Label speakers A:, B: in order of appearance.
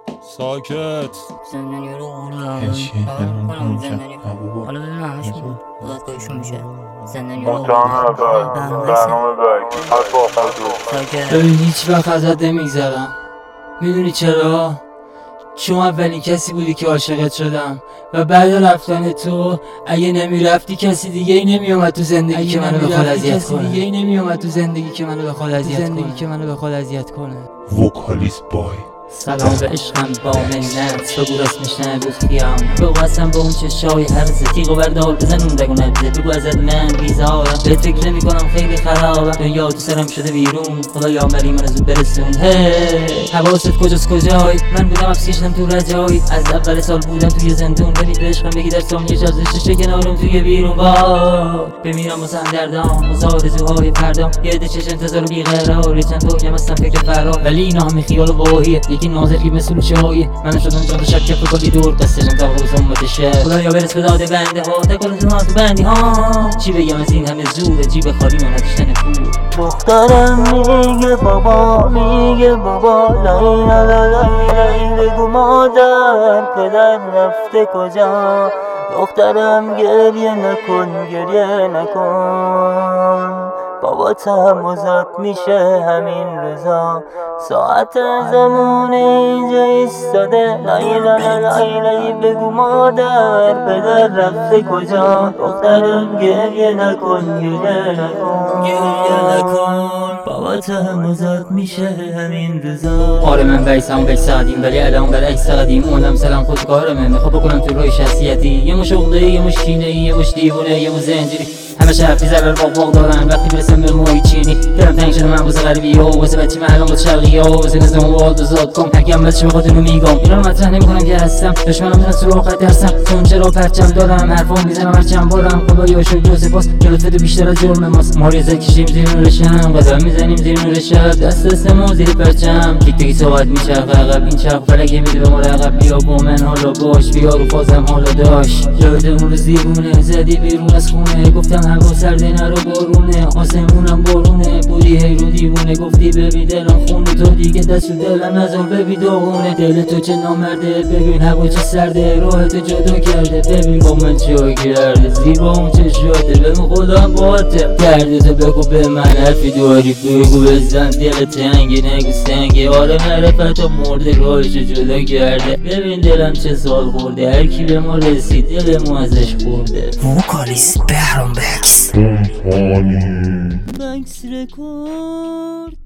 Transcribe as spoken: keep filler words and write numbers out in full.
A: ساکت.
B: زندانی رو اونم
C: هیچی
B: کنم زندانی حالا ببینم همش دادگاهشون میشه. زندانی رو
D: محترم بک برنامه بک حرف آخر دو
B: ساکت.
C: ببین هیچ وقت ازت نمیگذرم. میدونی چرا؟ چون اولین کسی بودی که عاشقت شدم و بعد رفتن تو اگه نمیرفتی کسی دیگه ای نمیومد تو زندگی که منو بخواد اذیت کنه. دیگه ای نمیومد تو زندگی که منو بخواد اذیت کنه. که منو بخواد اذیت کنه.
E: وکالیست بای
C: سلام به عشقم با منت بگو رسمش نگو خیام بگو اصلا با اون چشای هرزه تیغو بردار بزن اون دگو نبزه بگو ازت من بیزارم بهت فکر نمی کنم خیلی خرابم دنیا تو سرم شده بیرون خدا یا مری من زود برسون هی حواست کجاست کجای من بودم افس کشتم تو رجایی از اول سال بودم توی زندون برید به عشقم بگی در ثانیه جازشش کنارم توی بیرون با بمیرم واسه همدردام واسه آرزوهای فردام یه عده چش انتظار و بیقراری چند دنیا هستم فکر فرار ولی اینا همه خیال و واهیه یکی ناظری مسئول چهایی من شدم جان شب کف کلی دور دستشم تا روز امت شهر خدایا برس به داده بنده ها تکل تو ها تو بندی ها چی بگم از این همه زوره جیب خالی من نداشتن پول
F: دخترم میگه بابا میگه بابا لای لای لای بگو مادر پدر رفته کجا دخترم گریه نکن گریه نکن بابا تموزات میشه همین رضا ساعت زمان اینجا ایستاده لای لای لای لای بگو مادر پدر رفته کجا دخترم گریه نکن گریه نکن گریه نکن بابا تموزات میشه همین رضا.
C: آره من بیسم بیس سادیم ولی الان برعکس سادیم اونم سلام خودکارمه میخوام بکنم تو روی شخصیتی یه مش عقده یه مش کینه یه مش دیوونه یه مش زنجیری همه شرفی ضرر با باق دارن وقتی برسم به موی چینی دلم تنگ شده من واسه غریبی ها واسه بچه من الان واسه شرقی ها واسه نظام واد و زاد کن هرگم بس چه بخاطر رو میگم اینا رو مطرح نمیکنم که هستم دشمنم من سراغ ترسم چون چرا پرچم دارم حرفام میزنم هر چند بارم خدایا شکر و سپاس که لطفت بیشتر از جرم ماست ما ریزه کشیم زیر نور شب قدم میزنیم زیر نور شب دست دست ما زیر پرچم تیک تیک ساعت میچرخه عقب این چرخ فلک میده به ما عقب بیا با من حالا باش بیا رو فازم حالا داش جای اون روز دیوونه زدی بیرون از خونه گفتم هوا سرده نرو بارونه آسمونم بارونه بودی هی رو دیوونه گفتی ببین دلم خونه تو دیگه دست و دلم نذار ببین داغونه دل تو چه نامرده ببین هوا چه سرده راه تو جدا کرده ببین با من چه کرده زیبا اون چه شده ببین خودم باته کرده تو بگو به من حرفی داری بگو بزن دل تنگی نگو سنگی آره معرفت و مرده راهشو جدا کرده ببین دلم چه سال خورده هر کی به ما رسید دل ما ازش خورده.
B: وکالیست بهرام بکس
E: کمپانی
B: بکس رکورد.